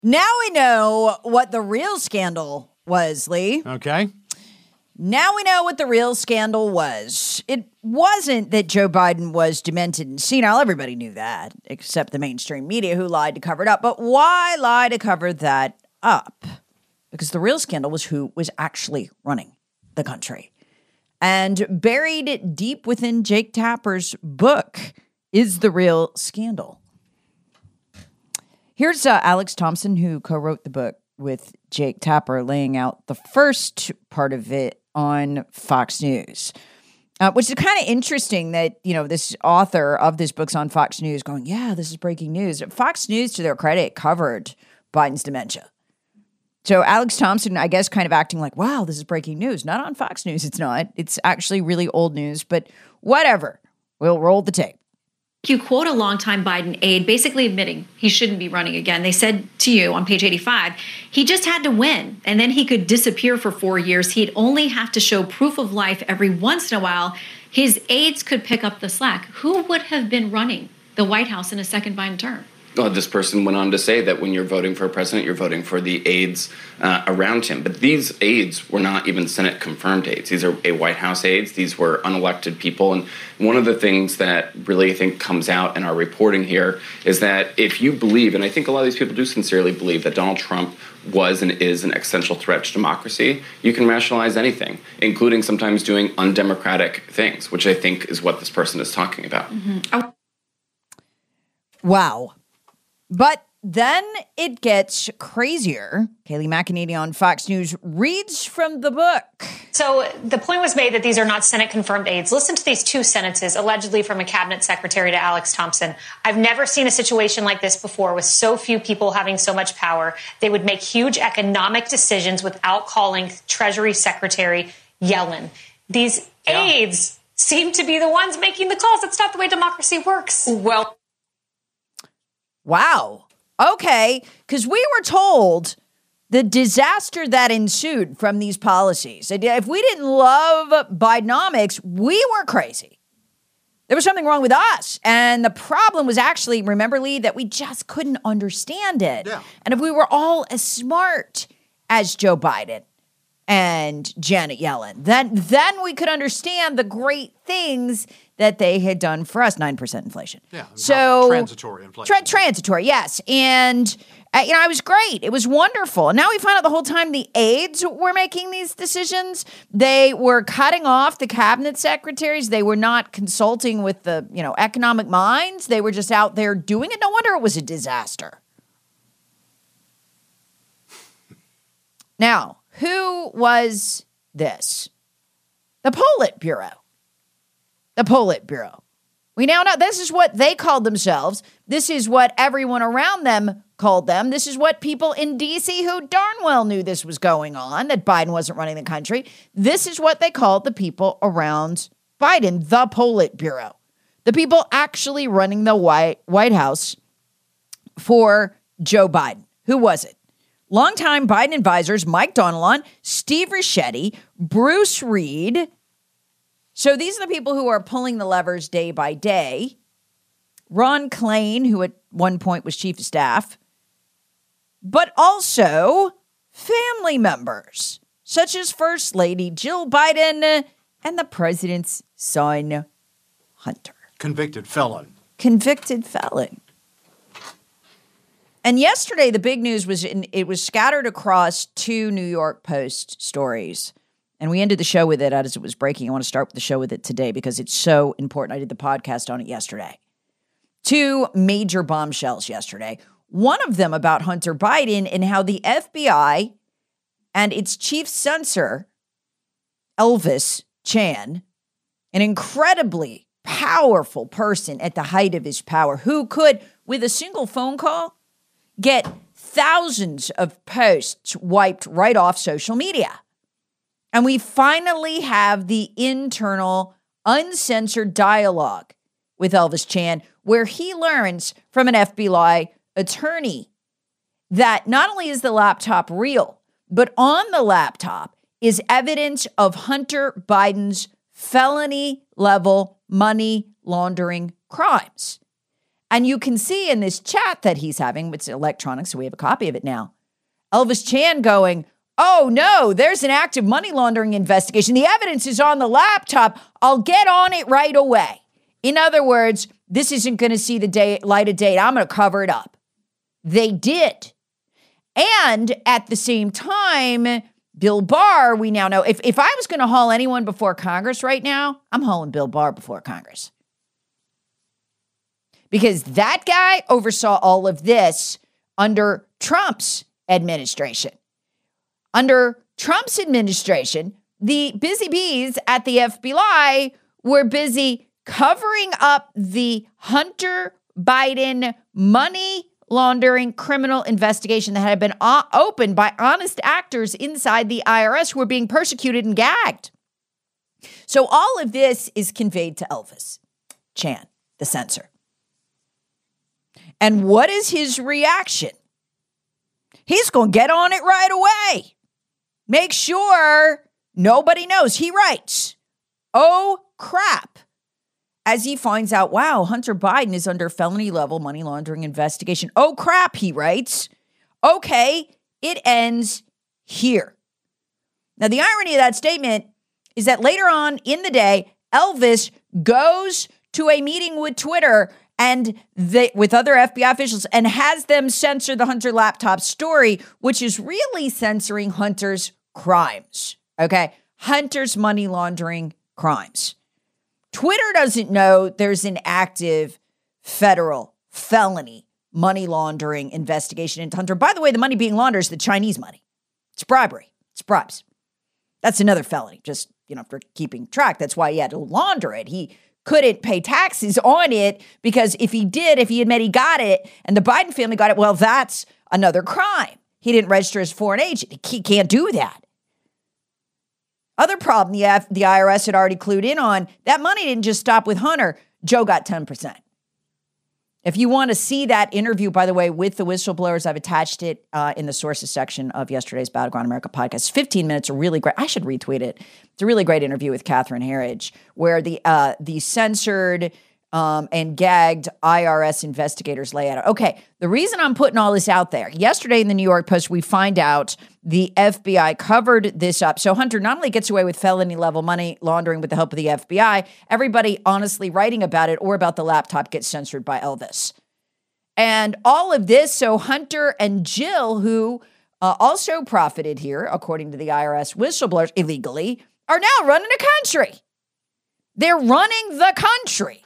Now we know what the real scandal was, Lee. Okay. Now we know what the real scandal was. It wasn't that Joe Biden was demented and senile. Everybody knew that, except the mainstream media who lied to cover it up. But why lie to cover that up? Because the real scandal was who was actually running the country. And buried deep within Jake Tapper's book is the real scandal. Here's Alex Thompson, who co-wrote the book with Jake Tapper, laying out the first part of it on Fox News, which is kind of interesting that, you know, this author of this book's on Fox News going, yeah, this is breaking news. Fox News, to their credit, covered Biden's dementia. So Alex Thompson, I guess, kind of acting like, wow, this is breaking news. Not on Fox News. It's not. It's actually really old news, but whatever. We'll roll the tape. You quote a longtime Biden aide basically admitting he shouldn't be running again. They said to you on page 85, he just had to win and then he could disappear for 4 years. He'd only have to show proof of life every once in a while. His aides could pick up the slack. Who would have been running the White House in a second Biden term? Well, this person went on to say that when you're voting for a president, you're voting for the aides around him. But these aides were not even Senate-confirmed aides. These are White House aides. These were unelected people. And one of the things that really, I think, comes out in our reporting here is that if you believe, and I think a lot of these people do sincerely believe that Donald Trump was and is an existential threat to democracy, you can rationalize anything, including sometimes doing undemocratic things, which I think is what this person is talking about. Mm-hmm. Wow. But then it gets crazier. Kayleigh McEnany on Fox News reads from the book. So the point was made that these are not Senate-confirmed aides. Listen to these two sentences, allegedly from a cabinet secretary to Alex Thompson. I've never seen a situation like this before with so few people having so much power. They would make huge economic decisions without calling Treasury Secretary Yellen. These aides seem to be the ones making the calls. That's not the way democracy works. Well, wow. Okay. Because we were told the disaster that ensued from these policies. If we didn't love Bidenomics, we were crazy. There was something wrong with us. And the problem was actually, remember, Lee, that we just couldn't understand it. Yeah. And if we were all as smart as Joe Biden and Janet Yellen, then we could understand the great things that they had done for us. 9% inflation. Yeah. So transitory inflation. Transitory, yes. And, it was great. It was wonderful. And now we find out the whole time the aides were making these decisions. They were cutting off the cabinet secretaries. They were not consulting with the, economic minds. They were just out there doing it. No wonder it was a disaster. Now, who was this? The Politburo. The Politburo. We now know this is what they called themselves. This is what everyone around them called them. This is what people in D.C. who darn well knew this was going on, that Biden wasn't running the country. This is what they called the people around Biden, the Politburo. The people actually running the White House for Joe Biden. Who was it? Longtime Biden advisors Mike Donilon, Steve Ricchetti, Bruce Reed. So these are the people who are pulling the levers day by day. Ron Klain, who at one point was chief of staff, but also family members, such as First Lady Jill Biden and the president's son, Hunter. Convicted felon. Convicted felon. And yesterday, the big news was it was scattered across two New York Post stories. And we ended the show with it as it was breaking. I want to start with the show with it today because it's so important. I did the podcast on it yesterday. Two major bombshells yesterday. One of them about Hunter Biden and how the FBI and its chief censor, Elvis Chan, an incredibly powerful person at the height of his power, who could, with a single phone call, get thousands of posts wiped right off social media. And we finally have the internal, uncensored dialogue with Elvis Chan, where he learns from an FBI attorney that not only is the laptop real, but on the laptop is evidence of Hunter Biden's felony level money laundering crimes. And you can see in this chat that he's having, it's electronic, so we have a copy of it now. Elvis Chan going, oh no, there's an active money laundering investigation. The evidence is on the laptop. I'll get on it right away. In other words, this isn't going to see the light of day. I'm going to cover it up. They did. And at the same time, Bill Barr, we now know, if I was going to haul anyone before Congress right now, I'm hauling Bill Barr before Congress. Because that guy oversaw all of this under Trump's administration. Under Trump's administration, the busy bees at the FBI were busy covering up the Hunter Biden money laundering criminal investigation that had been opened by honest actors inside the IRS who were being persecuted and gagged. So all of this is conveyed to Elvis Chan, the censor. And what is his reaction? He's going to get on it right away. Make sure nobody knows. He writes, oh, crap. As he finds out, wow, Hunter Biden is under felony level money laundering investigation. Oh, crap, he writes. Okay, it ends here. Now, the irony of that statement is that later on in the day, Elvis goes to a meeting with Twitter and with other FBI officials and has them censor the Hunter laptop story, which is really censoring Hunter's crimes, okay? Hunter's money laundering crimes. Twitter doesn't know there's an active federal felony money laundering investigation into Hunter. By the way, the money being laundered is the Chinese money. It's bribery. It's bribes. That's another felony, just, for keeping track. That's why he had to launder it. He couldn't pay taxes on it because if he admit he got it and the Biden family got it, well, that's another crime. He didn't register as a foreign agent. He can't do that. Other problem the IRS had already clued in on, that money didn't just stop with Hunter. Joe got 10%. If you want to see that interview, by the way, with the whistleblowers, I've attached it in the sources section of yesterday's Battleground America podcast. 15 minutes, a really great, I should retweet it. It's a really great interview with Catherine Herridge, where the censored and gagged IRS investigators lay out. Okay, the reason I'm putting all this out there, yesterday in the New York Post, we find out the FBI covered this up. So Hunter not only gets away with felony level money laundering with the help of the FBI, everybody honestly writing about it or about the laptop gets censored by Elvis. And all of this, so Hunter and Jill, who also profited here, according to the IRS whistleblowers, illegally, are now running the country. They're running the country.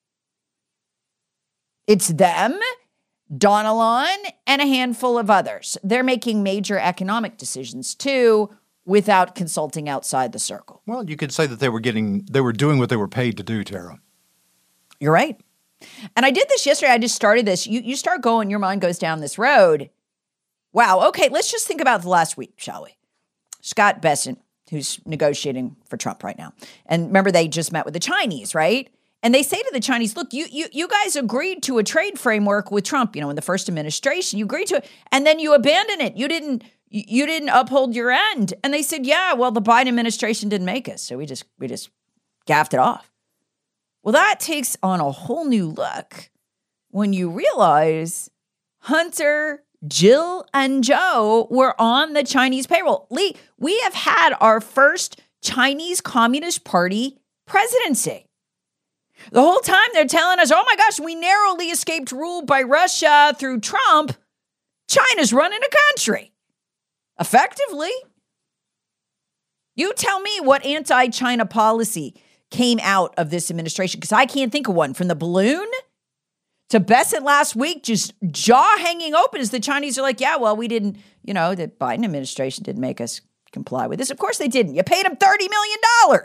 It's them, Donilon, and a handful of others. They're making major economic decisions, too, without consulting outside the circle. Well, you could say that they were doing what they were paid to do, Tara. You're right. And I did this yesterday. I just started this. You start going, your mind goes down this road. Wow, okay, let's just think about the last week, shall we? Scott Bessent, who's negotiating for Trump right now. And remember, they just met with the Chinese, right? And they say to the Chinese, look, you guys agreed to a trade framework with Trump, in the first administration. You agreed to it, and then you abandoned it. You didn't uphold your end. And they said, yeah, well, the Biden administration didn't make us, so we just gaffed it off. Well, that takes on a whole new look when you realize Hunter, Jill, and Joe were on the Chinese payroll. Lee, we have had our first Chinese Communist Party presidency. The whole time they're telling us, oh my gosh, we narrowly escaped rule by Russia through Trump. China's running a country. Effectively. You tell me what anti-China policy came out of this administration, because I can't think of one. From the balloon to Bessent last week, just jaw hanging open as the Chinese are like, yeah, well, we didn't, the Biden administration didn't make us comply with this. Of course they didn't. You paid them $30 million.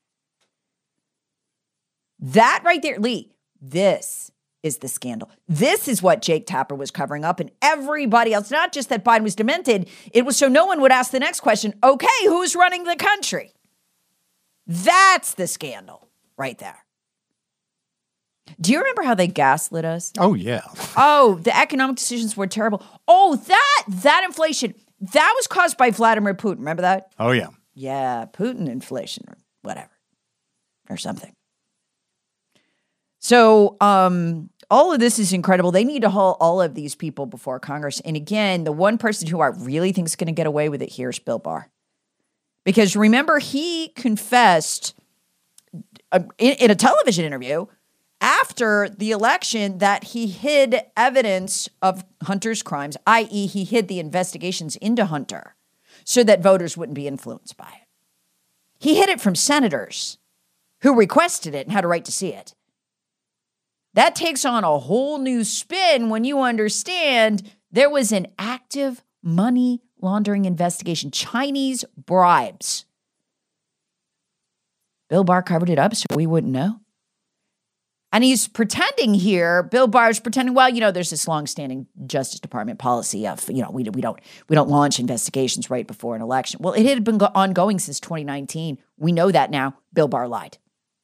That right there, Lee, this is the scandal. This is what Jake Tapper was covering up and everybody else. Not just that Biden was demented. It was so no one would ask the next question, okay, who's running the country? That's the scandal right there. Do you remember how they gaslit us? Oh, yeah. Oh, the economic decisions were terrible. Oh, that inflation, that was caused by Vladimir Putin. Remember that? Oh, yeah. Yeah, Putin inflation or whatever, or something. So all of this is incredible. They need to haul all of these people before Congress. And again, the one person who I really think is going to get away with it here is Bill Barr. Because remember, he confessed in a television interview after the election that he hid evidence of Hunter's crimes, i.e. he hid the investigations into Hunter so that voters wouldn't be influenced by it. He hid it from senators who requested it and had a right to see it. That takes on a whole new spin when you understand there was an active money laundering investigation, Chinese bribes. Bill Barr covered it up so we wouldn't know. And he's pretending here, Bill Barr's pretending, well, there's this longstanding Justice Department policy of, we don't launch investigations right before an election. Well, it had been ongoing since 2019. We know that now. Bill Barr lied.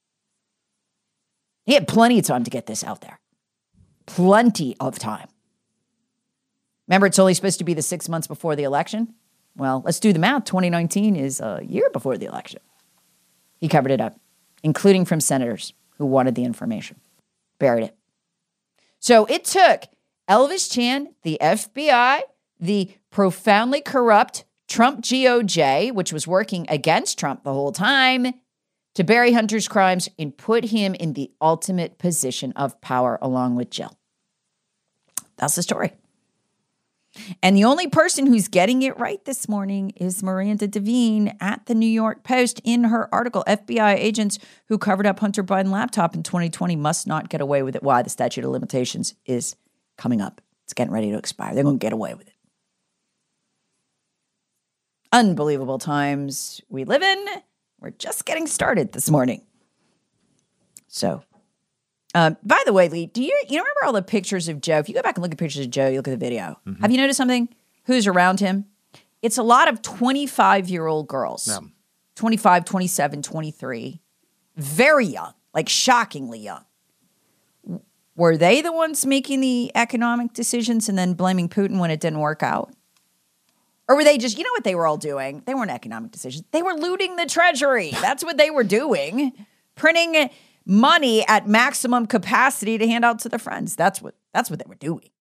He had plenty of time to get this out there. Plenty of time. Remember, it's only supposed to be the 6 months before the election? Well, let's do the math. 2019 is a year before the election. He covered it up, including from senators who wanted the information. Buried it. So it took Elvis Chan, the FBI, the profoundly corrupt Trump GOJ, which was working against Trump the whole time, to bury Hunter's crimes and put him in the ultimate position of power along with Jill. That's the story. And the only person who's getting it right this morning is Miranda Devine at the New York Post in her article, FBI agents who covered up Hunter Biden laptop in 2020 must not get away with it. Why? The statute of limitations is coming up. It's getting ready to expire. They're going to get away with it. Unbelievable times we live in. We're just getting started this morning. So, by the way, Lee, do you remember all the pictures of Joe? If you go back and look at pictures of Joe, you look at the video. Mm-hmm. Have you noticed something? Who's around him? It's a lot of 25-year-old girls. Yeah. 25, 27, 23. Very young, like shockingly young. Were they the ones making the economic decisions and then blaming Putin when it didn't work out? Or were they just, what they were all doing? They weren't economic decisions. They were looting the treasury. That's what they were doing. Printing money at maximum capacity to hand out to their friends. That's what they were doing.